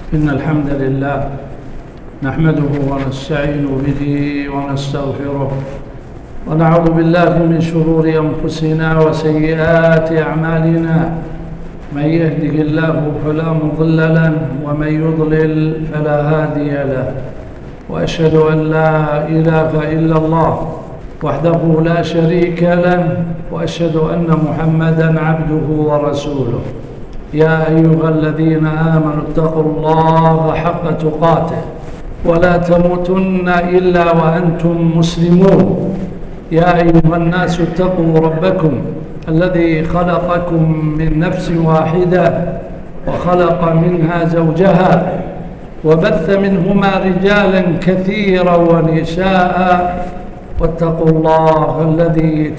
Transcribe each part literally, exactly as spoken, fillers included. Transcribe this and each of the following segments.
إن الحمد لله نحمده ونستعين به ونستغفره ونعوذ بالله من شرور أنفسنا وسيئات أعمالنا. من يهده الله فلا مضل له ومن يضلل فلا هادي له، وأشهد أن لا إله إلا الله وحده لا شريك له، وأشهد أن محمدًا عبده ورسوله. يا أيها الذين آمنوا اتقوا الله حق تقاته ولا تموتن إلا وأنتم مسلمون. يا أيها الناس اتقوا ربكم الذي خلقكم من نفس واحدة وخلق منها زوجها وبث منهما رجالا كثيرا ونساء، واتقوا الله الذي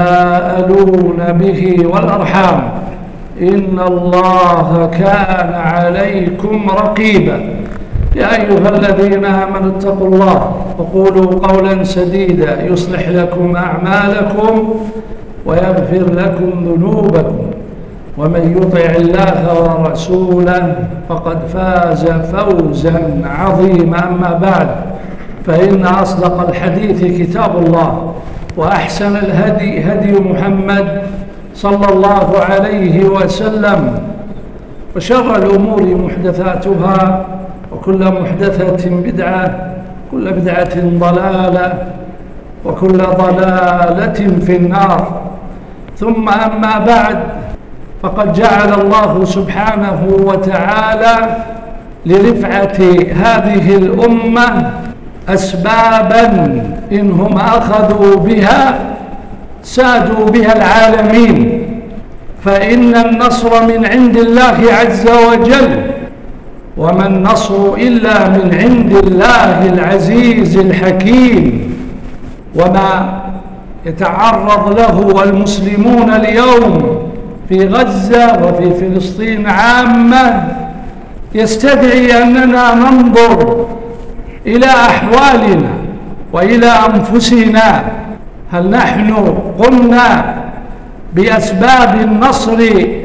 تساءلون به والأرحام إن الله كان عليكم رقيبا. يا أيها الذين آمنوا اتقوا الله وقولوا قولا سديدا يصلح لكم أعمالكم ويغفر لكم ذنوبكم، ومن يطع الله ورسوله فقد فاز فوزا عظيما. أما بعد، فإن أصدق الحديث كتاب الله، وأحسن الهدي هدي محمد صلى الله عليه وسلم، وشر الأمور محدثاتها، وكل محدثة بدعة، كل بدعة ضلالة، وكل ضلالة في النار. ثم أما بعد، فقد جعل الله سبحانه وتعالى لرفعة هذه الأمة أسباباً إنهم أخذوا بها سادوا بها العالمين. فإن النصر من عند الله عز وجل، وما النصر إلا من عند الله العزيز الحكيم. وما يتعرض له المسلمون اليوم في غزة وفي فلسطين عامة يستدعي أننا ننظر إلى أحوالنا وإلى أنفسنا. هل نحن قمنا بأسباب النصر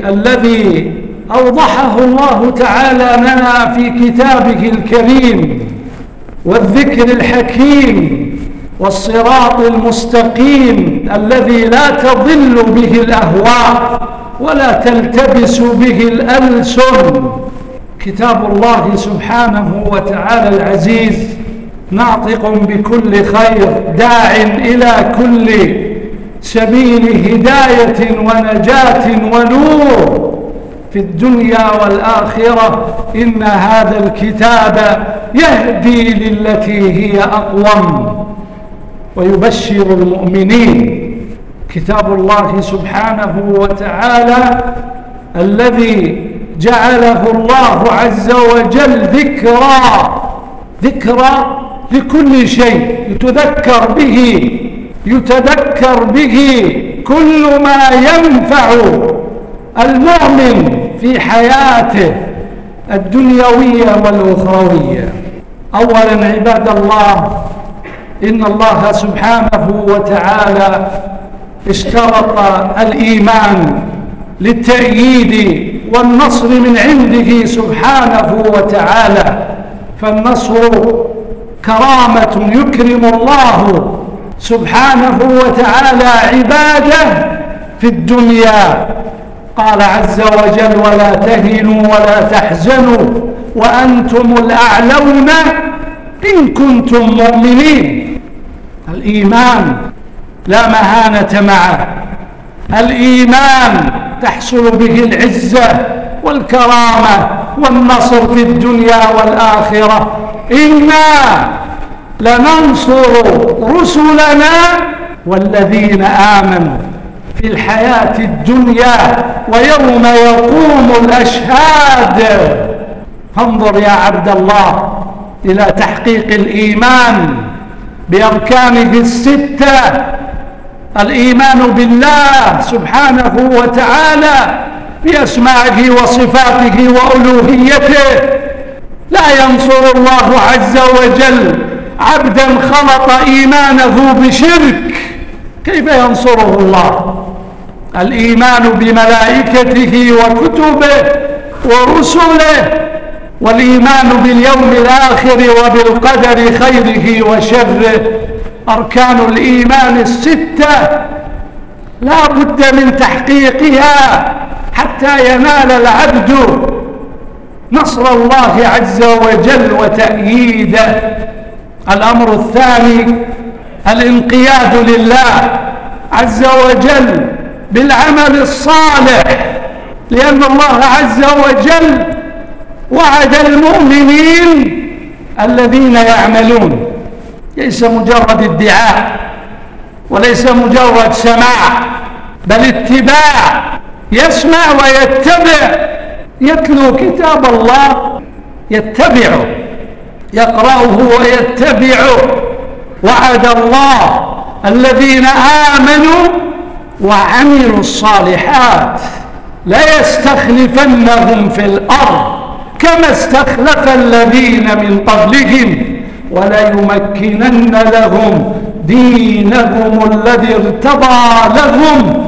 الذي أوضحه الله تعالى لنا في كتابه الكريم، والذكر الحكيم، والصراط المستقيم الذي لا تضل به الأهواء ولا تلتبس به الألسن؟ كتاب الله سبحانه وتعالى العزيز ناطق بكل خير، داع إلى كل سبيل هداية ونجاة ونور في الدنيا والآخرة. إن هذا الكتاب يهدي للتي هي أقوم ويبشر المؤمنين. كتاب الله سبحانه وتعالى الذي جعله الله عز وجل ذكرى ذكرى لكل شيء يتذكر به يتذكر به كل ما ينفع المؤمن في حياته الدنيوية والأخروية. أولا عباد الله، إن الله سبحانه وتعالى اشترط الإيمان للتأييد والنصر من عنده سبحانه وتعالى. فالنصر كرامة يكرم الله سبحانه وتعالى عباده في الدنيا. قال عز وجل: ولا تهنوا ولا تحزنوا وأنتم الأعلون إن كنتم مؤمنين. الإيمان لا مهانة معه، الإيمان تحصل به العزة والكرامة والنصر في الدنيا والآخرة. إنا لننصر رسلنا والذين آمنوا في الحياة الدنيا ويوم يقوم الأشهاد. فانظر يا عبد الله إلى تحقيق الإيمان بأركانه الستة: الإيمان بالله سبحانه وتعالى بأسمائه وصفاته وألوهيته. لا ينصر الله عز وجل عبدا خلط إيمانه بشرك. كيف ينصره الله؟ الإيمان بملائكته وكتبه ورسله والإيمان باليوم الآخر وبالقدر خيره وشره أركان الإيمان الستة لا بد من تحقيقها حتى ينال العبد نصر الله عز وجل وتأييده. الأمر الثاني الانقياد لله عز وجل بالعمل الصالح، لأن الله عز وجل وعد المؤمنين الذين يعملون، ليس مجرد ادعاء وليس مجرد سماع، بل اتباع، يسمع ويتبع، يتلو كتاب الله يتبعه، يقرأه ويتبعه. وعد الله الذين آمنوا وعملوا الصالحات لا يستخلفنهم في الأرض كما استخلف الذين من قبلهم وليمكنن لهم دينهم الذي ارتضى لهم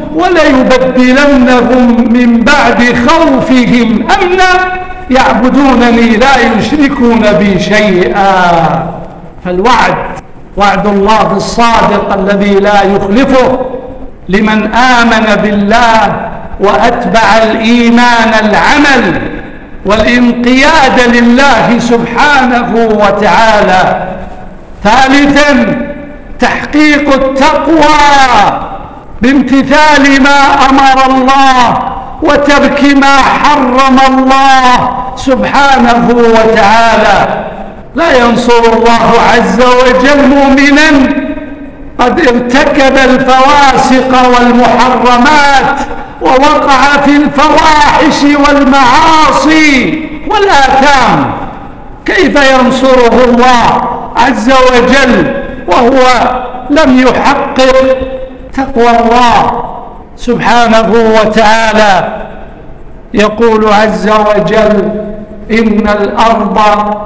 وليبدلنهم من بعد خوفهم أمنا يعبدونني لا يشركون بي شيئا. فالوعد وعد الله الصادق الذي لا يخلفه لمن آمن بالله وأتبع الإيمان العمل والانقياد لله سبحانه وتعالى. ثالثا تحقيق التقوى بامتثال ما أمر الله وترك ما حرم الله سبحانه وتعالى. لا ينصر الله عز وجل مؤمنا قد ارتكب الفواسق والمحرمات ووقع في الفواحش والمعاصي والآثام. كيف ينصره الله عز وجل وهو لم يحقق تقوى الله سبحانه وتعالى؟ يقول عز وجل إن الأرض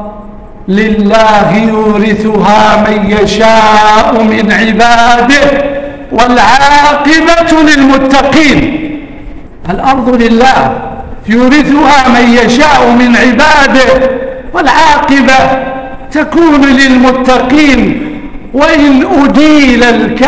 لله يورثها من يشاء من عباده والعاقبة للمتقين. الأرض لله يورثها من يشاء من عباده والعاقبة تكون للمتقين. وإن أديل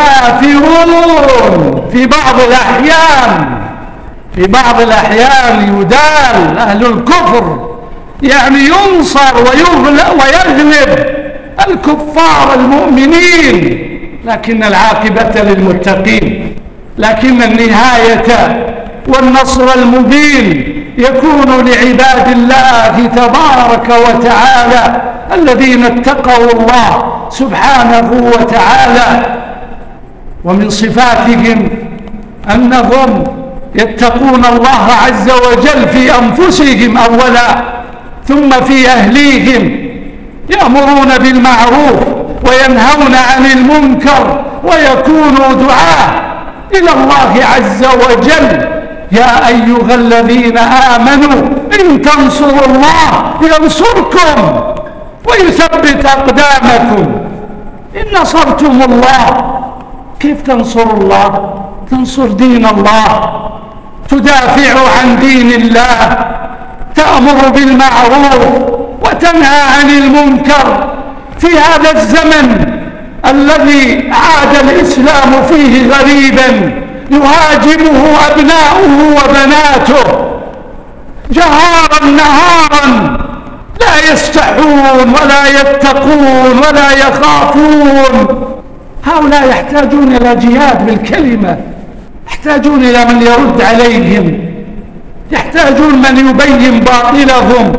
الكافرون في بعض الأحيان في بعض الأحيان يدال أهل الكفر، يعني ينصر ويغلب الكفار المؤمنين، لكن العاقبة للمتقين. لكن النهاية والنصر المبين يكون لعباد الله تبارك وتعالى الذين اتقوا الله سبحانه وتعالى. ومن صفاتهم أنهم يتقون الله عز وجل في أنفسهم أولا ثم في أهليهم، يأمرون بالمعروف وينهون عن المنكر ويكونوا دعاة إلى الله عز وجل. يا أيها الذين آمنوا إن تنصروا الله ينصركم ويثبت أقدامكم. إن نصرتم الله، كيف تنصر الله؟ تنصر دين الله، تدافع عن دين الله، تأمر بالمعروف وتنهى عن المنكر. في هذا الزمن الذي عاد الإسلام فيه غريبا يهاجمه أبناؤه وبناته جهارا نهارا، لا يستحون ولا يتقون ولا يخافون. هؤلاء يحتاجون إلى جهاد بالكلمة، يحتاجون إلى من يرد عليهم، يحتاجون من يبين باطلهم،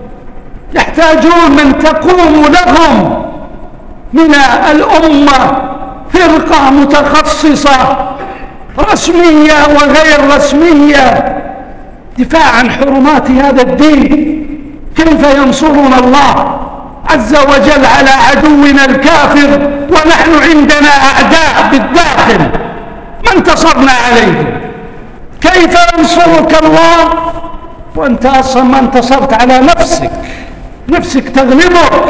يحتاجون من تقوم لهم من الأمة فرقة متخصصة رسمية وغير رسمية دفاع عن حرمات هذا الدين. كيف ينصرون الله عز وجل على عدونا الكافر ونحن عندنا أعداء بالداخل ما انتصرنا عليهم؟ كيف ينصرك الله وأنت أصلا ما انتصرت على نفسك؟ نفسك تغلبك،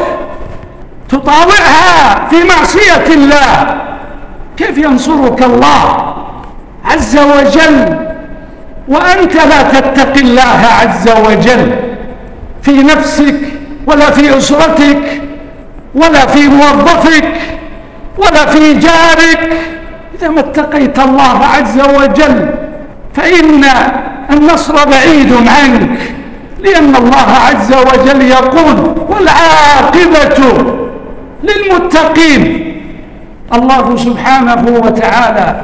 تطاوعها في معصية الله. كيف ينصرك الله عز وجل وأنت لا تتقي الله عز وجل؟ في نفسك ولا في أسرتك ولا في موظفك ولا في جارك. إذا ما اتقيت الله عز وجل فإن النصر بعيد عنك، لأن الله عز وجل يقول: والعاقبة للمتقين. الله سبحانه وتعالى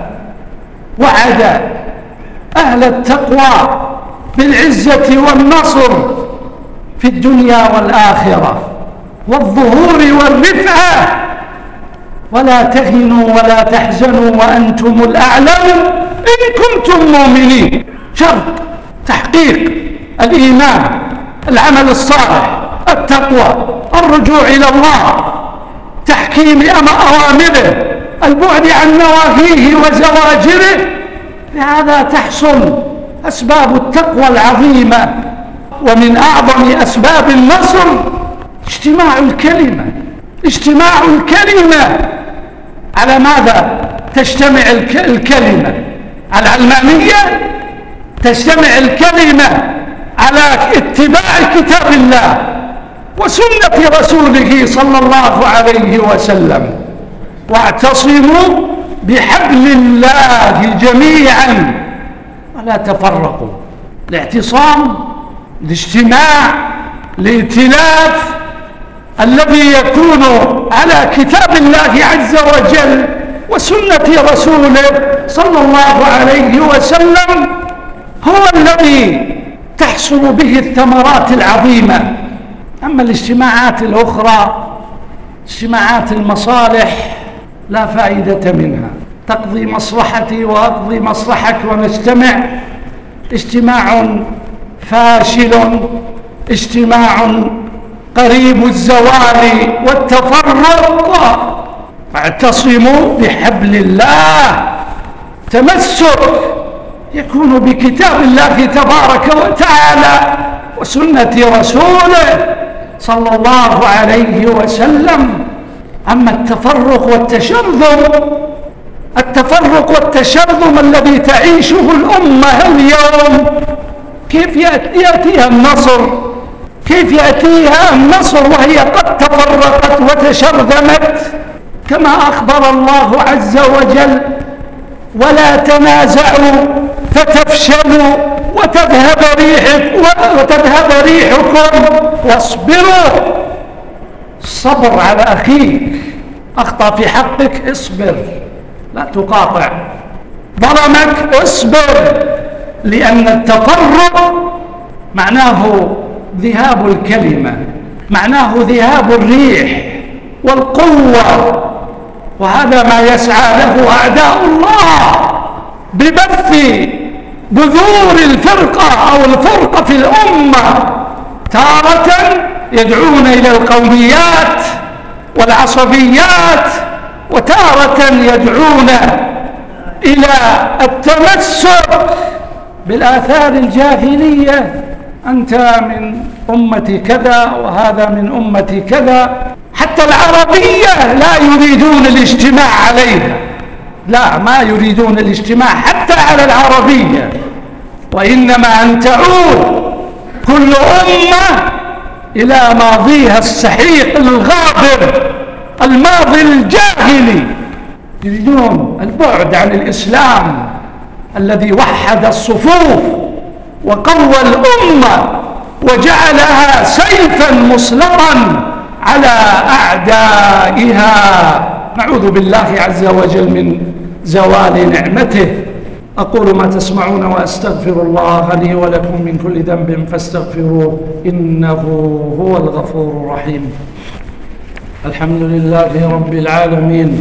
وعد أهل التقوى بالعزة والنصر في الدنيا والآخرة والظهور والرفعة. ولا تهنوا ولا تحزنوا وأنتم الأعلون إن كنتم مؤمنين. شرط تحقيق الإيمان، العمل الصالح، التقوى، الرجوع إلى الله، تحكيم أوامره، البعد عن نواهيه وزواجره. بهذا تحصل أسباب التقوى العظيمة. ومن أعظم أسباب النصر اجتماع الكلمة. اجتماع الكلمة على ماذا تجتمع الكلمة؟ على العلمانية؟ تجتمع الكلمة على اتباع كتاب الله وسنة رسوله صلى الله عليه وسلم. واعتصموا بحبل الله جميعا ولا تفرقوا. الاعتصام، الاجتماع، الائتلاف الذي يكون على كتاب الله عز وجل وسنة رسوله صلى الله عليه وسلم هو الذي تحصل به الثمرات العظيمة. أما الاجتماعات الأخرى، اجتماعات المصالح، لا فائدة منها. تقضي مصلحتي وأقضي مصلحك ونجتمع. اجتماع فاشل، اجتماع قريب الزوال والتفرق. اعتصموا بحبل الله. تمسك يكون بكتاب الله تبارك وتعالى وسنة رسوله صلى الله عليه وسلم. أما التفرق والتشرذم، التفرق والتشرذم الذي تعيشه الأمة اليوم، كيف يأتيها النصر؟ كيف يأتيها النصر وهي قد تفرقت وتشرذمت؟ كما أخبر الله عز وجل: ولا تنازعوا فتفشلوا وتذهب ريحكم وتذهب ريحكم واصبروا. الصبر على أخيك، أخطأ في حقك اصبر، لا تقاطع. ظلمك اصبر، لأن التفرق معناه ذهاب الكلمة، معناه ذهاب الريح والقوة. وهذا ما يسعى له أعداء الله ببث بذور الفرقة أو الفرقة في الأمة. تارة يدعون إلى القوميات والعصبيات، وتارة يدعون إلى التمسك بالآثار الجاهلية. أنت من أمة كذا وهذا من أمة كذا. حتى العربية لا يريدون الاجتماع عليها، لا، ما يريدون الاجتماع حتى على العربية، وإنما أن تعود كل أمة إلى ماضيها السحيق الغابر، الماضي الجاهلي. يريدون البعد عن الإسلام الذي وحد الصفوف وقوى الأمة وجعلها سيفا مسلطا على أعدائها. نعوذ بالله عز وجل من زوال نعمته. أقول ما تسمعون وأستغفر الله لي ولكم من كل ذنب فاستغفروه إنه هو الغفور الرحيم. الحمد لله رب العالمين،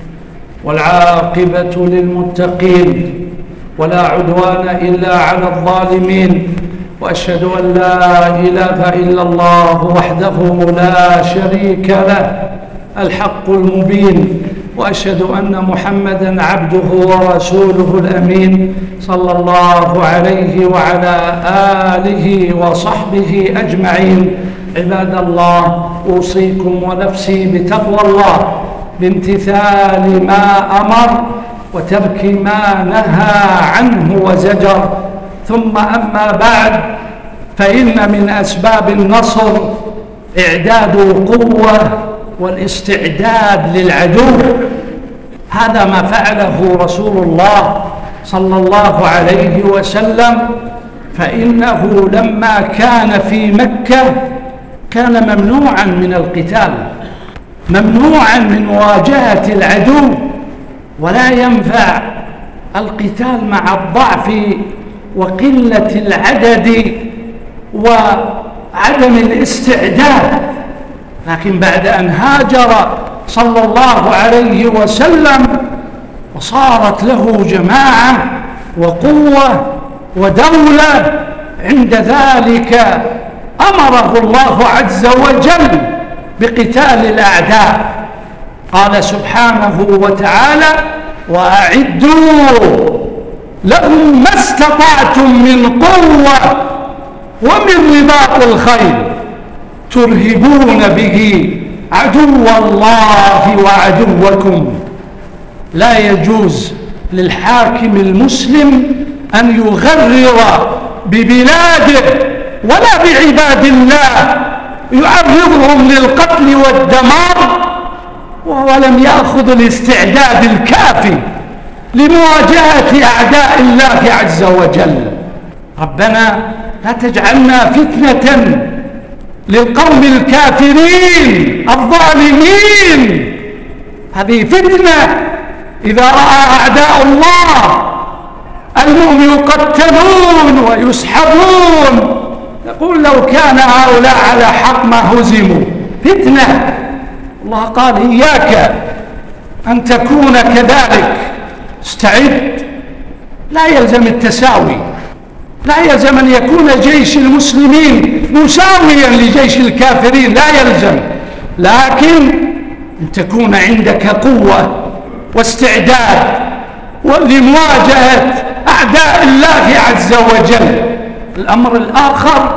والعاقبة للمتقين، ولا عدوان إلا على الظالمين. وأشهد أن لا إله إلا الله وحده لا شريك له الحق المبين. وأشهد أن محمدًا عبده ورسوله الأمين صلى الله عليه وعلى آله وصحبه أجمعين. عباد الله، أوصيكم ونفسي بتقوى الله بامتثال ما أمر وترك ما نهى عنه وزجر. ثم أما بعد، فإن من أسباب النصر إعداد القوة والاستعداد للعدو. هذا ما فعله رسول الله صلى الله عليه وسلم، فإنه لما كان في مكة كان ممنوعا من القتال، ممنوعا من مواجهة العدو، ولا ينفع القتال مع الضعف وقلة العدد وعدم الاستعداد. لكن بعد أن هاجر صلى الله عليه وسلم وصارت له جماعة وقوة ودولة، عند ذلك أمره الله عز وجل بقتال الأعداء. قال سبحانه وتعالى: وأعدوا لهم ما استطعتم من قوة ومن رباط الخيل ترهبون به عدو الله وعدوكم. لا يجوز للحاكم المسلم أن يغرر ببلاده ولا بعباد الله، يعرضهم للقتل والدمار وهو لم يأخذ الاستعداد الكافي لمواجهة أعداء الله عز وجل. ربنا لا تجعلنا فتنة للقوم الكافرين الظالمين. هذه فتنة إذا رأى أعداء الله المؤمن يقتلون ويسحبون، يقول لو كان هؤلاء على حق ما هزموا. فتنة. الله قال: إياك أن تكون كذلك، استعد. لا يلزم التساوي، لا يلزم أن يكون جيش المسلمين مساويا لجيش الكافرين، لا يلزم، لكن أن تكون عندك قوة واستعداد لمواجهة أعداء الله عز وجل. الأمر الآخر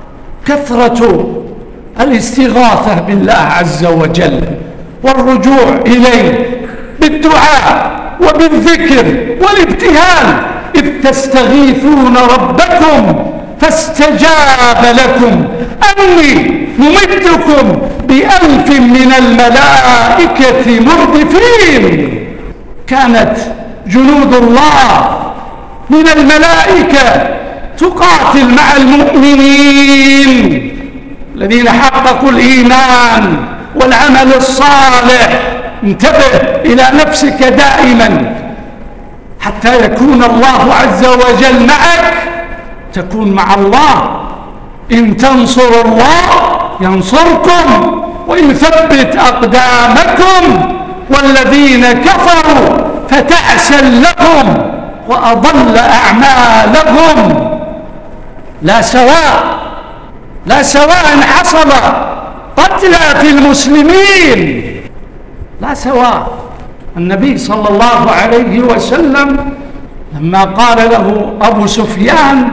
كثرة الاستغاثة بالله عز وجل والرجوع إليه بالدعاء وبالذكر والابتهال: إذ تستغيثون ربكم فاستجاب لكم أني ممدكم بألف من الملائكة مردفين. كانت جنود الله من الملائكة تقاتل مع المؤمنين الذين حققوا الإيمان والعمل الصالح. انتبه إلى نفسك دائما حتى يكون الله عز وجل معك، تكون مع الله. إن تنصروا الله ينصركم ويثبت أقدامكم، والذين كفروا فتعسا لهم وأضل أعمالهم. لا سواء لا سواء حصل قتلى في المسلمين، لا سواء. النبي صلى الله عليه وسلم لما قال له أبو سفيان: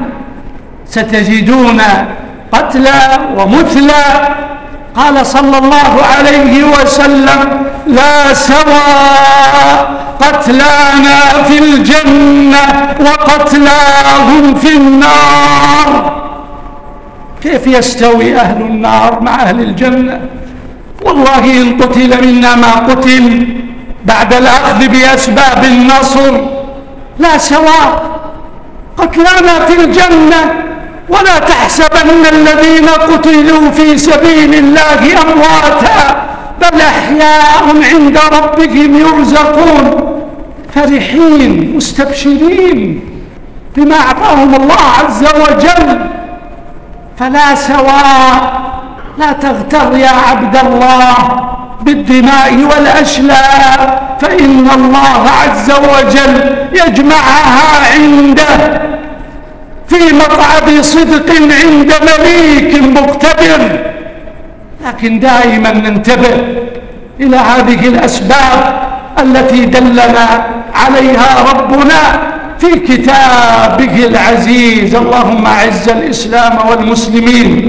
ستجدون قتلى ومثلى، قال صلى الله عليه وسلم: لا سواء، قتلانا في الجنة وقتلاهم في النار. كيف يستوي أهل النار مع أهل الجنة؟ والله إن قتل منا ما قتل بعد الأخذ بأسباب النصر لا سواء، قتلانا في الجنة. ولا تحسبن الذين قتلوا في سبيل الله أمواتا، بل أحياء عند ربهم يرزقون، فرحين مستبشرين بما أعطاهم الله عز وجل. فلا سواء. لا تغتر يا عبد الله بالدماء والأشلاء، فإن الله عز وجل يجمعها عنده في مقعد صدق عند مليك مقتدر. لكن دائما ننتبه إلى هذه الأسباب التي دلنا عليها ربنا في كتابه العزيز. اللهم أعز الإسلام والمسلمين،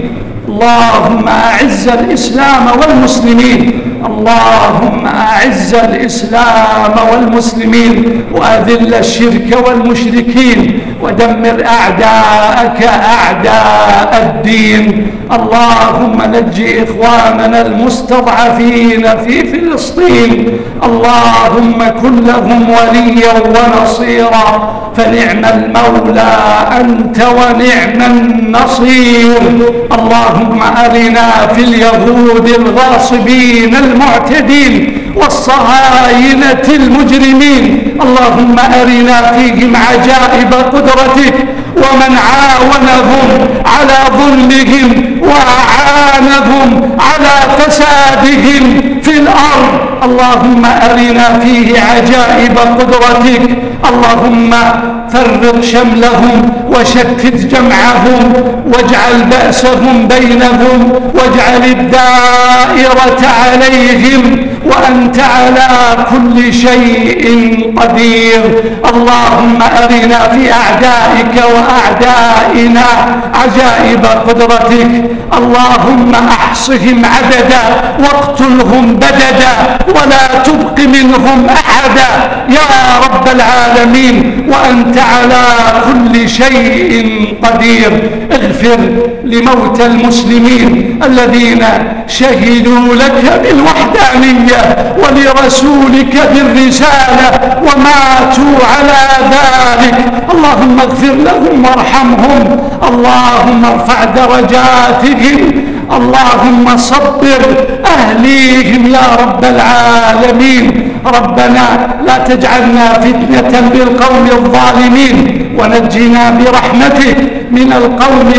اللهم أعز الإسلام والمسلمين، اللهم أعز الإسلام والمسلمين وأذل الشرك والمشركين ودمر أعداءك أعداء الدين. اللهم نجي إخواننا المستضعفين في فلسطين، اللهم كن لهم وليا ونصيرا، فنعم المولى أنت ونعم النصير. اللهم أرنا في اليهود الغاصبين المعتدين والصهاينة المجرمين، اللهم أرنا فيهم عجائب قدرتك، ومن عاونهم على ظلمهم وأعانهم على فسادهم في الأرض، اللهم أرنا فيه عجائب قدرتك. اللهم فرق شملهم وشتت جمعهم واجعل بأسهم بينهم واجعل الدائرة عليهم، وأنت على كل شيء قدير. اللهم أرنا في أعدائك وأعدائنا عجائب قدرتك، اللهم أحصهم عددا واقتلهم بددا ولا تبق منهم أحدا يا رب العالمين، وأنت على كل شيء قدير. اغفر لموتى المسلمين الذين شهدوا لك بالوحدانية ولرسولك بالرسالة وماتوا على ذلك، اللهم اغفر لهم وارحمهم، اللهم ارفع درجاتهم، اللهم صبر أهليهم يا رب العالمين. ربنا لا تجعلنا فتنة للقوم الظالمين، ونجنا برحمتك من القوم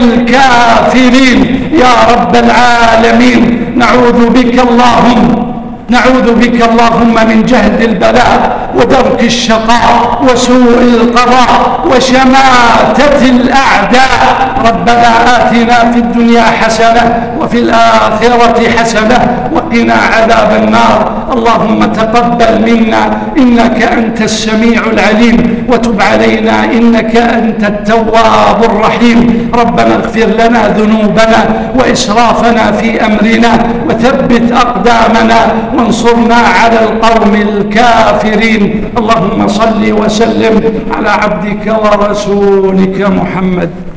الكافرين يا رب العالمين. نعوذ بك اللهم نعوذ بك اللهم من جهد البلاء ودرك الشقاء وسوء القضاء وشماتة الأعداء. ربنا آتنا في الدنيا حسنة وفي الآخرة حسنة وقنا عذاب النار. اللهم تقبل منا إنك أنت السميع العليم، وتب علينا إنك أنت التواب الرحيم. ربنا اغفر لنا ذنوبنا وإسرافنا في أمرنا وثبت أقدامنا وانصرنا على القوم الكافرين. اللهم صل وسلم على عبدك ورسولك محمد.